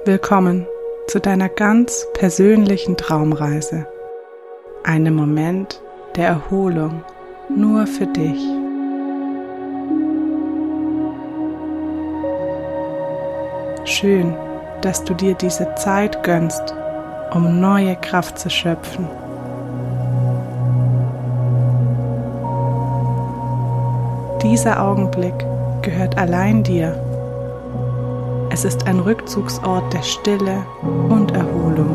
Willkommen zu deiner ganz persönlichen Traumreise. Einem Moment der Erholung nur für dich. Schön, dass du dir diese Zeit gönnst, um neue Kraft zu schöpfen. Dieser Augenblick gehört allein dir. Es ist ein Rückzugsort der Stille und Erholung.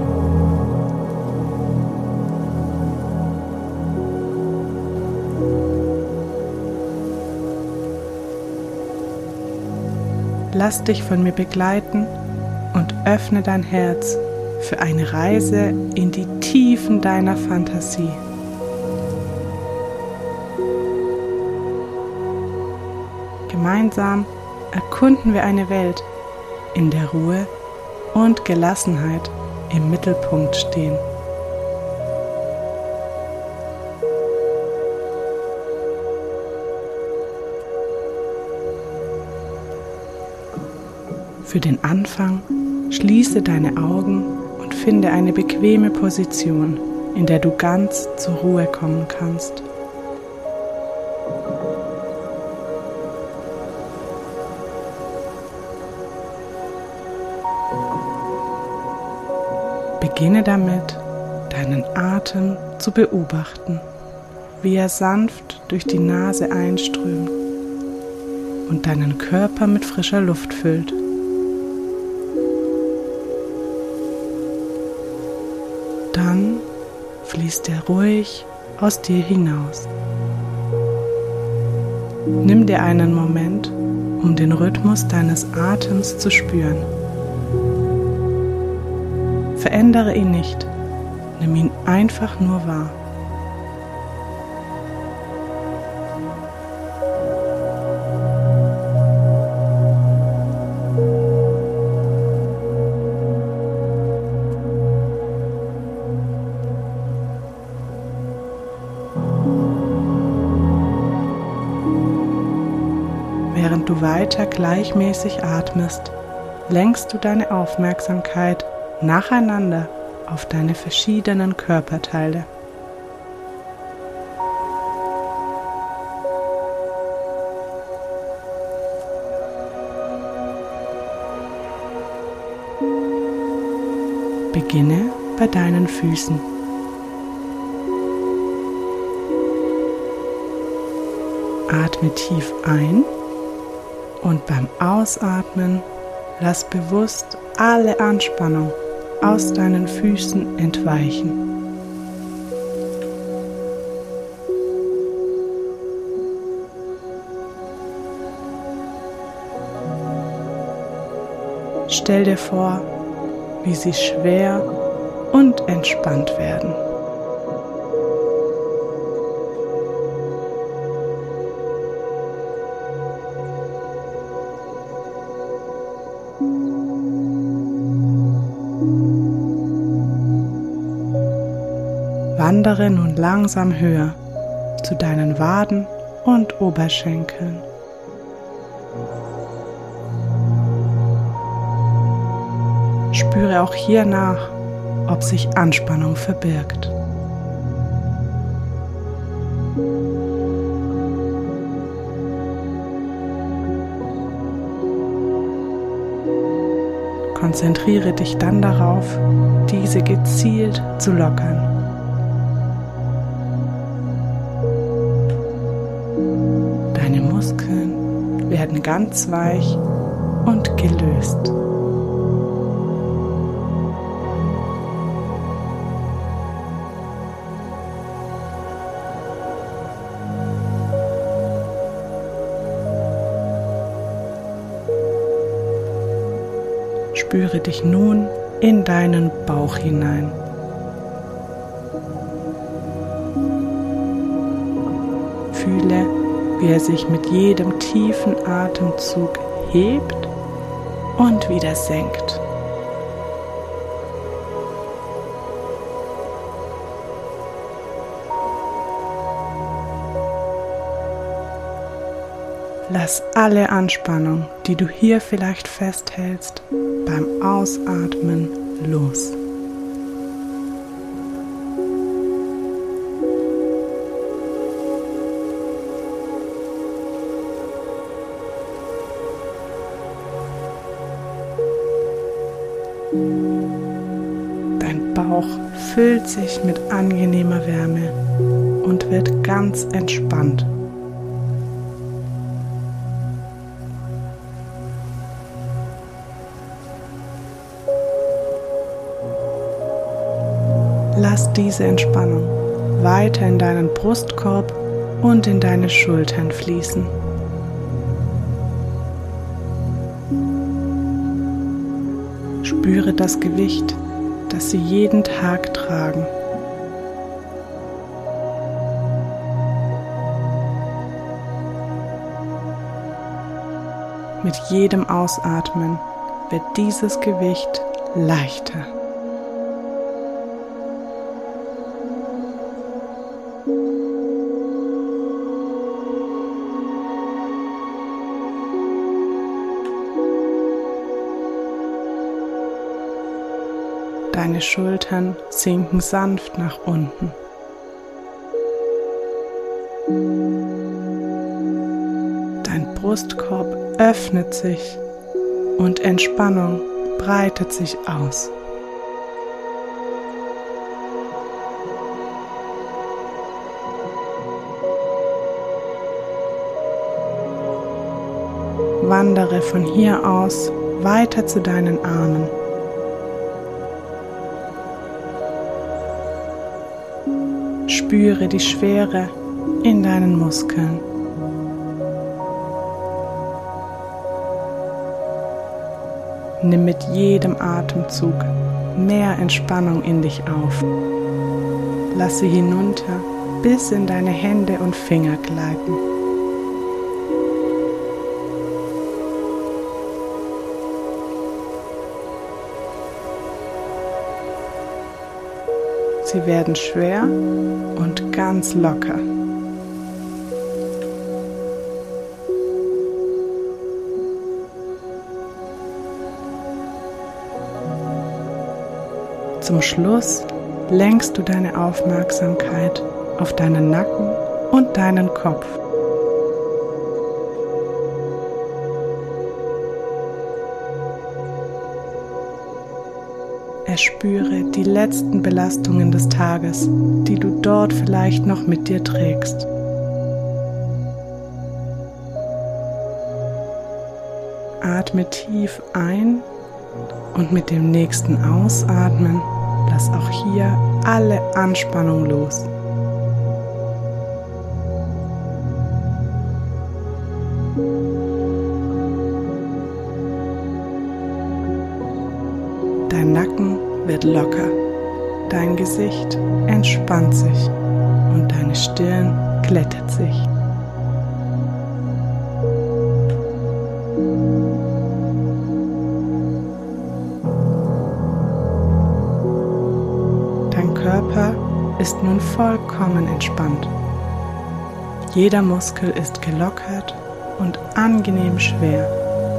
Lass dich von mir begleiten und öffne dein Herz für eine Reise in die Tiefen deiner Fantasie. Gemeinsam erkunden wir eine Welt, in der Ruhe und Gelassenheit im Mittelpunkt stehen. Für den Anfang schließe deine Augen und finde eine bequeme Position, in der du ganz zur Ruhe kommen kannst. Beginne damit, deinen Atem zu beobachten, wie er sanft durch die Nase einströmt und deinen Körper mit frischer Luft füllt. Dann fließt er ruhig aus dir hinaus. Nimm dir einen Moment, um den Rhythmus deines Atems zu spüren. Verändere ihn nicht, nimm ihn einfach nur wahr. Während du weiter gleichmäßig atmest, lenkst du deine Aufmerksamkeit nacheinander auf deine verschiedenen Körperteile. Beginne bei deinen Füßen. Atme tief ein und beim Ausatmen lass bewusst alle Anspannung aus deinen Füßen entweichen. Stell dir vor, wie sie schwer und entspannt werden. Wandere nun langsam höher zu deinen Waden und Oberschenkeln. Spüre auch hier nach, ob sich Anspannung verbirgt. Konzentriere dich dann darauf, diese gezielt zu lockern. Deine Muskeln werden ganz weich und gelöst. Spüre dich nun in deinen Bauch hinein. Fühle, wie er sich mit jedem tiefen Atemzug hebt und wieder senkt. Lass alle Anspannung, die du hier vielleicht festhältst, beim Ausatmen los. Dein Bauch füllt sich mit angenehmer Wärme und wird ganz entspannt. Lass diese Entspannung weiter in deinen Brustkorb und in deine Schultern fließen. Spüre das Gewicht, das sie jeden Tag tragen. Mit jedem Ausatmen wird dieses Gewicht leichter. Deine Schultern sinken sanft nach unten. Dein Brustkorb öffnet sich und Entspannung breitet sich aus. Wandere von hier aus weiter zu deinen Armen. Spüre die Schwere in deinen Muskeln. Nimm mit jedem Atemzug mehr Entspannung in dich auf. Lass sie hinunter bis in deine Hände und Finger gleiten. Sie werden schwer und ganz locker. Zum Schluss lenkst du deine Aufmerksamkeit auf deinen Nacken und deinen Kopf. Erspüre die letzten Belastungen des Tages, die du dort vielleicht noch mit dir trägst. Atme tief ein und mit dem nächsten Ausatmen lass auch hier alle Anspannung los. Dein Nacken wird locker, dein Gesicht entspannt sich und deine Stirn glättet sich. Dein Körper ist nun vollkommen entspannt. Jeder Muskel ist gelockert und angenehm schwer.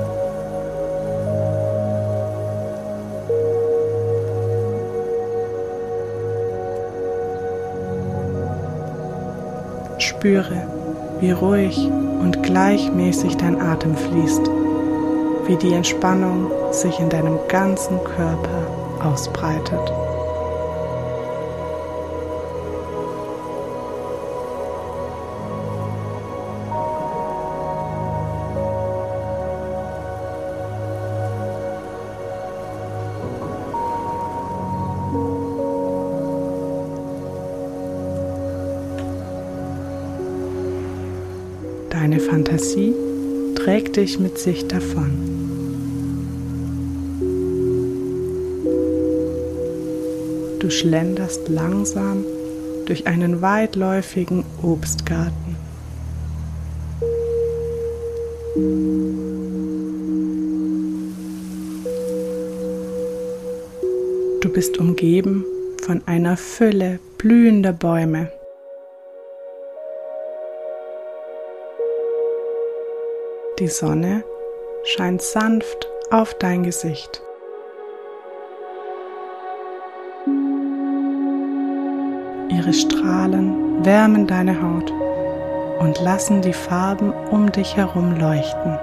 Spüre, wie ruhig und gleichmäßig dein Atem fließt, wie die Entspannung sich in deinem ganzen Körper ausbreitet. Deine Fantasie trägt dich mit sich davon. Du schlenderst langsam durch einen weitläufigen Obstgarten. Du bist umgeben von einer Fülle blühender Bäume. Die Sonne scheint sanft auf dein Gesicht. Ihre Strahlen wärmen deine Haut und lassen die Farben um dich herum leuchten.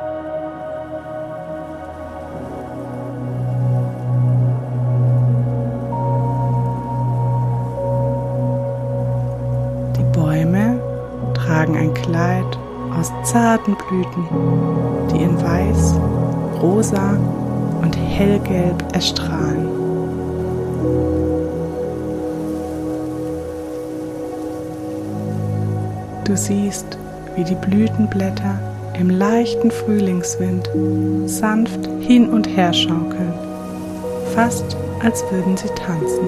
Die Bäume tragen ein Kleid aus zarten Blüten, die in Weiß, Rosa und Hellgelb erstrahlen. Du siehst, wie die Blütenblätter im leichten Frühlingswind sanft hin und her schaukeln, fast als würden sie tanzen.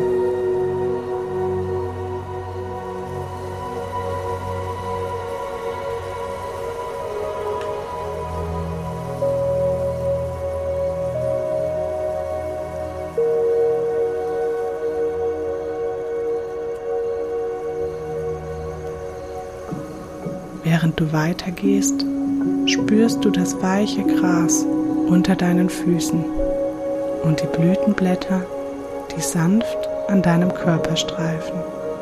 Während du weitergehst, spürst du das weiche Gras unter deinen Füßen und die Blütenblätter, die sanft an deinem Körper streifen.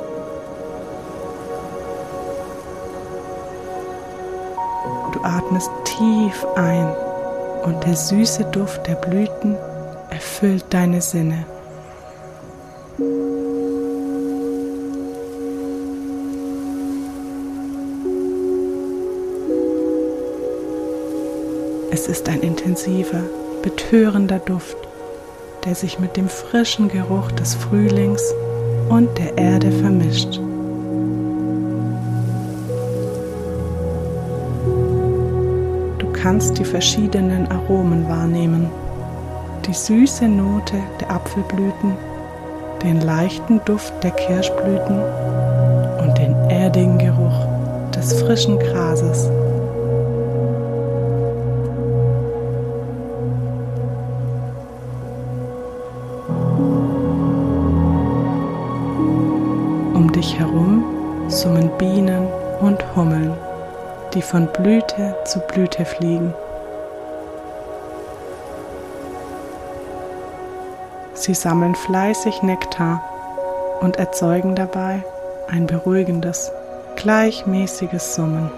Du atmest tief ein und der süße Duft der Blüten erfüllt deine Sinne. Es ist ein intensiver, betörender Duft, der sich mit dem frischen Geruch des Frühlings und der Erde vermischt. Du kannst die verschiedenen Aromen wahrnehmen, die süße Note der Apfelblüten, den leichten Duft der Kirschblüten und den erdigen Geruch des frischen Grases. Um dich herum summen Bienen und Hummeln, die von Blüte zu Blüte fliegen. Sie sammeln fleißig Nektar und erzeugen dabei ein beruhigendes, gleichmäßiges Summen.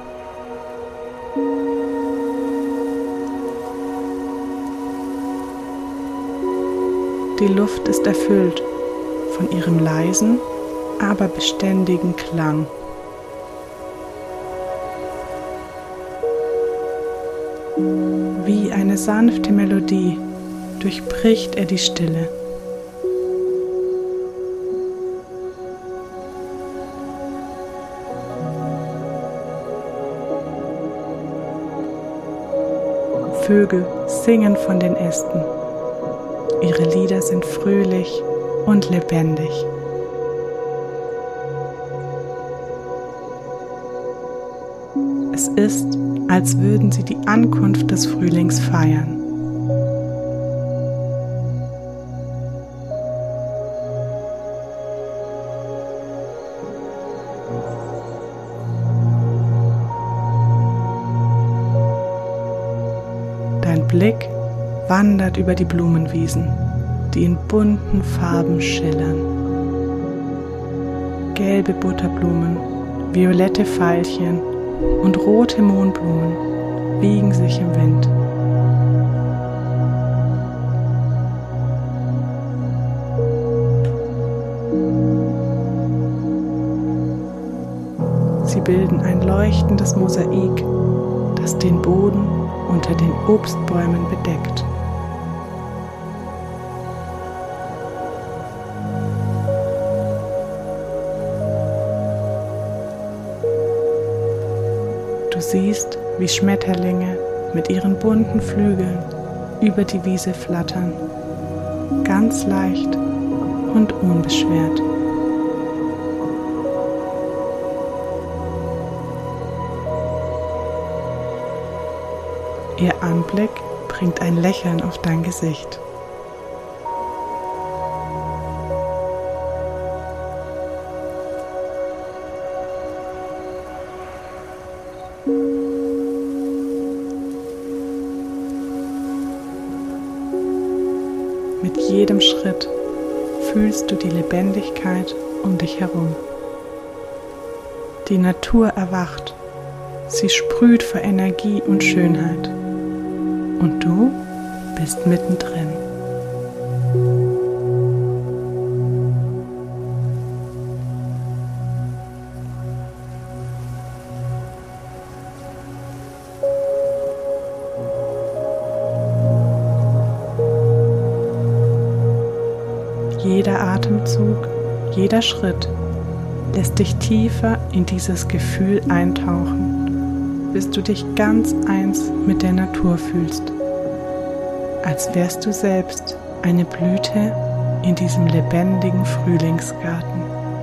Die Luft ist erfüllt von ihrem leisen, aber beständigen Klang. Wie eine sanfte Melodie durchbricht er die Stille. Vögel singen von den Ästen. Ihre Lieder sind fröhlich und lebendig. Es ist, als würden sie die Ankunft des Frühlings feiern. Dein Blick wandert über die Blumenwiesen, die in bunten Farben schillern. Gelbe Butterblumen, violette Veilchen und rote Mohnblumen wiegen sich im Wind. Sie bilden ein leuchtendes Mosaik, das den Boden unter den Obstbäumen bedeckt. Du siehst, wie Schmetterlinge mit ihren bunten Flügeln über die Wiese flattern, ganz leicht und unbeschwert. Ihr Anblick bringt ein Lächeln auf dein Gesicht. Mit jedem Schritt fühlst du die Lebendigkeit um dich herum. Die Natur erwacht, sie sprüht vor Energie und Schönheit und du bist mittendrin. Jeder Atemzug, jeder Schritt lässt dich tiefer in dieses Gefühl eintauchen, bis du dich ganz eins mit der Natur fühlst, als wärst du selbst eine Blüte in diesem lebendigen Frühlingsgarten.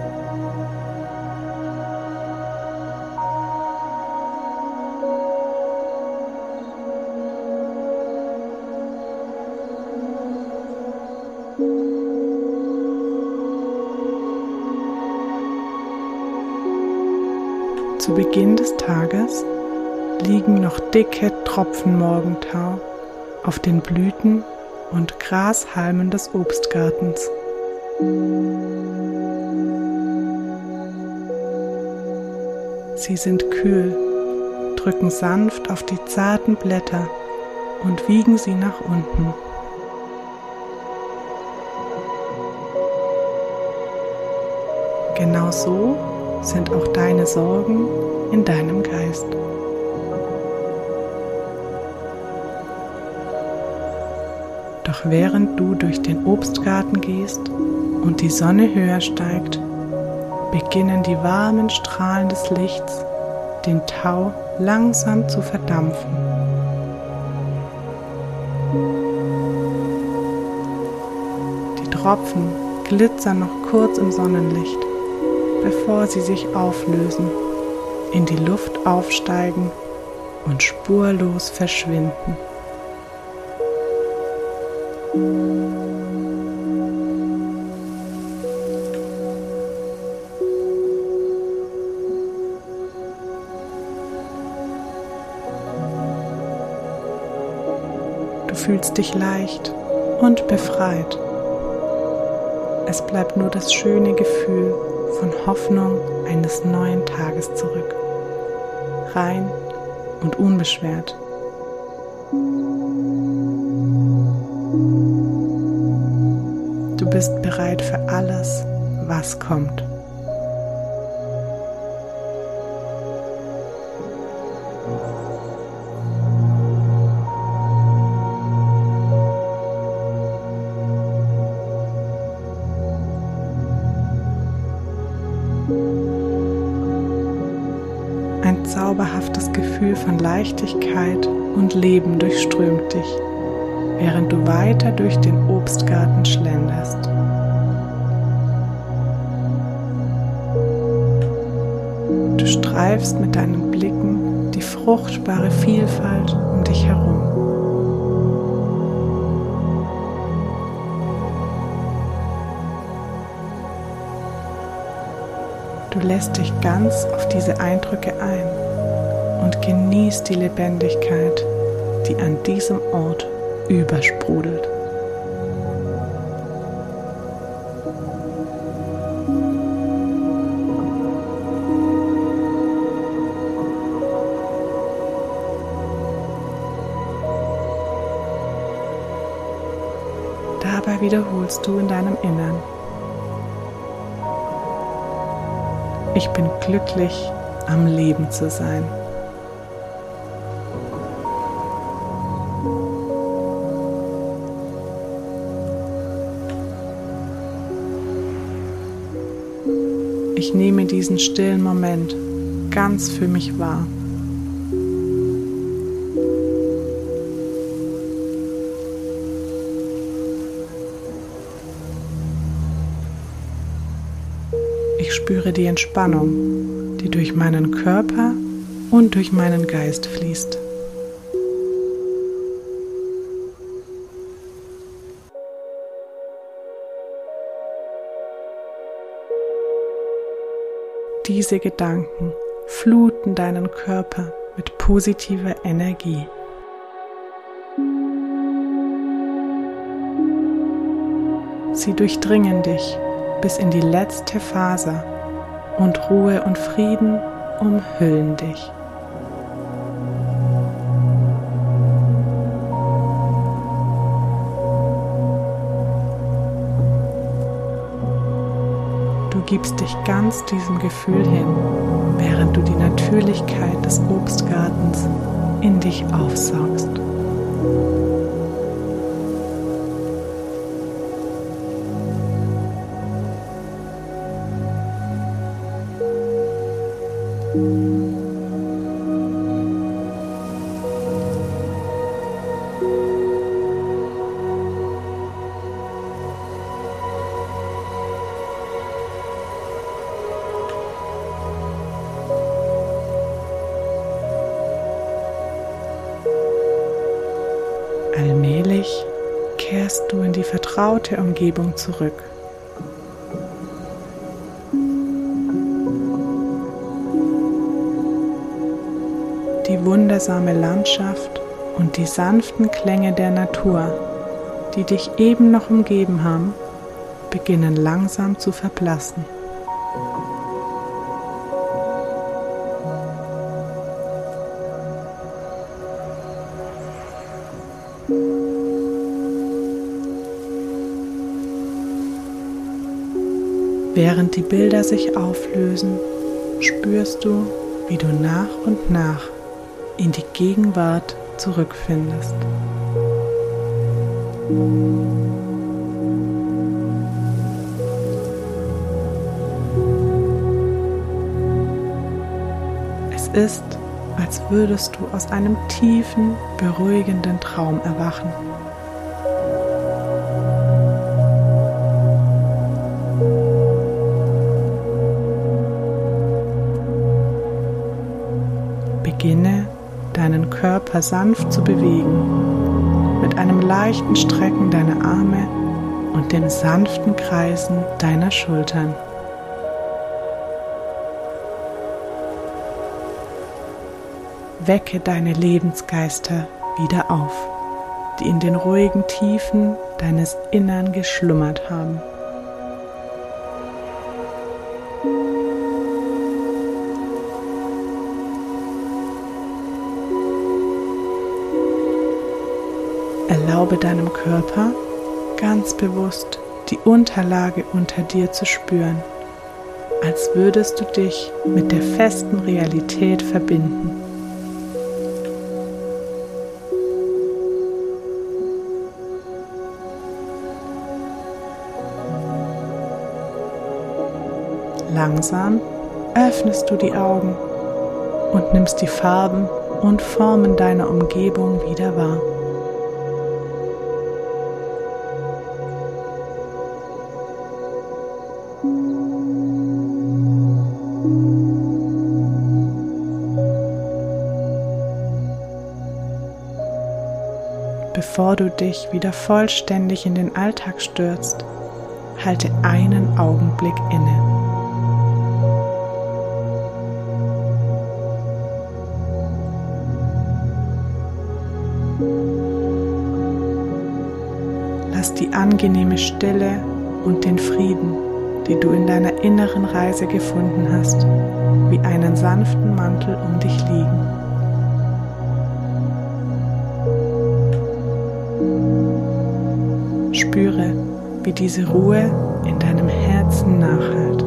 Zu Beginn des Tages liegen noch dicke Tropfen Morgentau auf den Blüten und Grashalmen des Obstgartens. Sie sind kühl, drücken sanft auf die zarten Blätter und wiegen sie nach unten. Genau so sind auch deine Sorgen in deinem Geist. Doch während du durch den Obstgarten gehst und die Sonne höher steigt, beginnen die warmen Strahlen des Lichts den Tau langsam zu verdampfen. Die Tropfen glitzern noch kurz im Sonnenlicht, bevor sie sich auflösen, in die Luft aufsteigen und spurlos verschwinden. Du fühlst dich leicht und befreit. Es bleibt nur das schöne Gefühl von Hoffnung eines neuen Tages zurück, rein und unbeschwert. Du bist bereit für alles, was kommt. Ein zauberhaftes Gefühl von Leichtigkeit und Leben durchströmt dich, während du weiter durch den Obstgarten schlenderst. Du streifst mit deinen Blicken die fruchtbare Vielfalt um dich herum. Du lässt dich ganz auf diese Eindrücke ein und genießt die Lebendigkeit, die an diesem Ort übersprudelt. Dabei wiederholst du in deinem Innern: Ich bin glücklich, am Leben zu sein. Ich nehme diesen stillen Moment ganz für mich wahr. Ich spüre die Entspannung, die durch meinen Körper und durch meinen Geist fließt. Diese Gedanken fluten deinen Körper mit positiver Energie. Sie durchdringen dich bis in die letzte Faser und Ruhe und Frieden umhüllen dich. Du gibst dich ganz diesem Gefühl hin, während du die Natürlichkeit des Obstgartens in dich aufsaugst. Allmählich kehrst du in die vertraute Umgebung zurück. Die wundersame Landschaft und die sanften Klänge der Natur, die dich eben noch umgeben haben, beginnen langsam zu verblassen. Während die Bilder sich auflösen, spürst du, wie du nach und nach in die Gegenwart zurückfindest. Es ist, als würdest du aus einem tiefen, beruhigenden Traum erwachen. Beginne, deinen Körper sanft zu bewegen, mit einem leichten Strecken deiner Arme und dem sanften Kreisen deiner Schultern. Wecke deine Lebensgeister wieder auf, die in den ruhigen Tiefen deines Innern geschlummert haben. Erlaube deinem Körper ganz bewusst die Unterlage unter dir zu spüren, als würdest du dich mit der festen Realität verbinden. Langsam öffnest du die Augen und nimmst die Farben und Formen deiner Umgebung wieder wahr. Bevor du dich wieder vollständig in den Alltag stürzt, halte einen Augenblick inne. Lass die angenehme Stille und den Frieden, die du in deiner inneren Reise gefunden hast, wie einen sanften Mantel um dich liegen. Spüre, wie diese Ruhe in deinem Herzen nachhallt.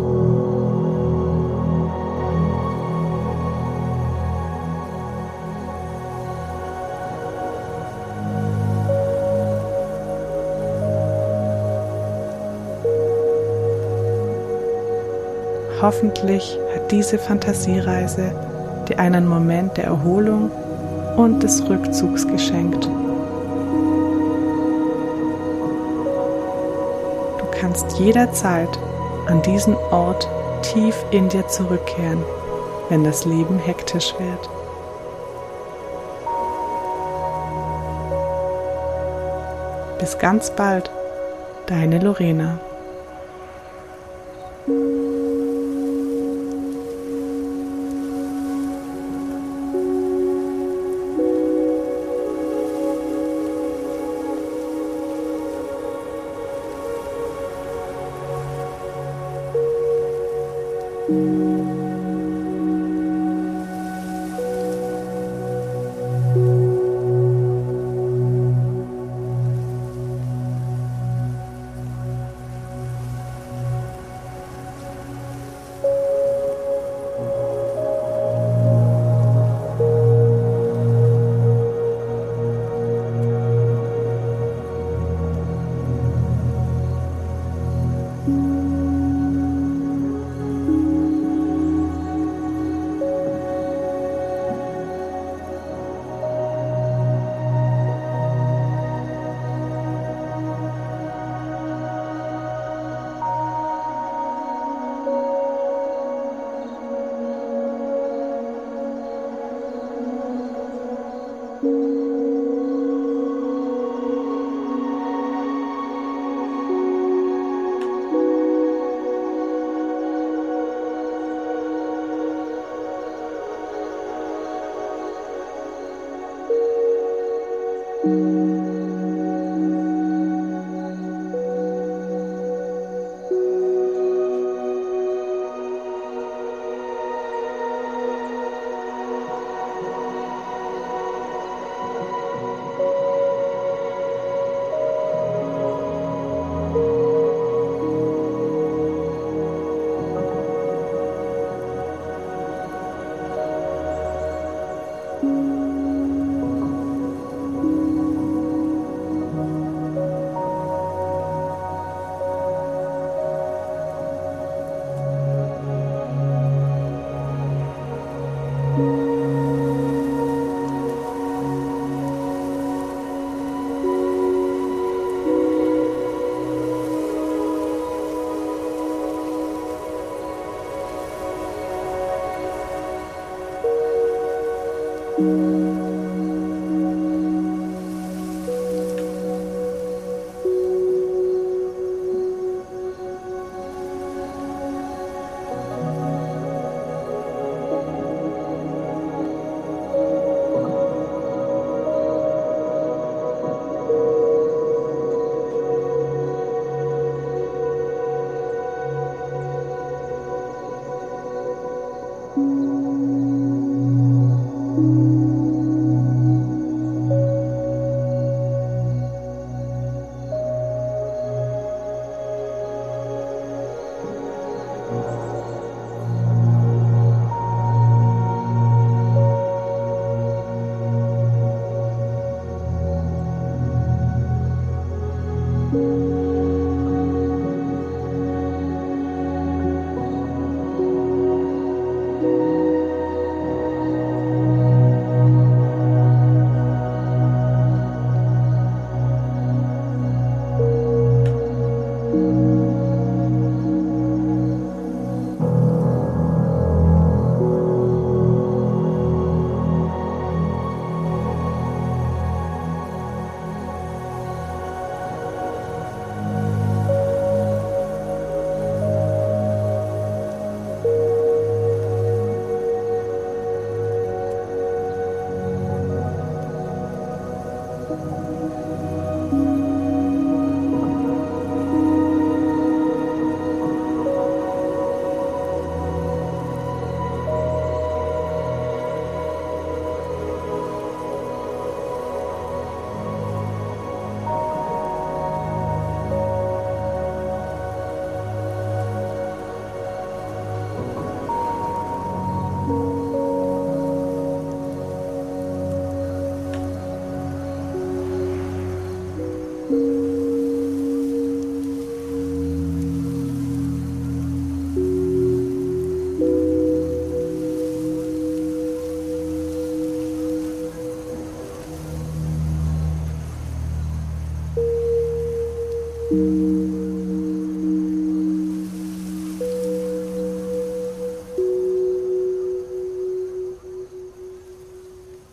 Hoffentlich hat diese Fantasiereise dir einen Moment der Erholung und des Rückzugs geschenkt. Du kannst jederzeit an diesen Ort tief in dir zurückkehren, wenn das Leben hektisch wird. Bis ganz bald, deine Lorena.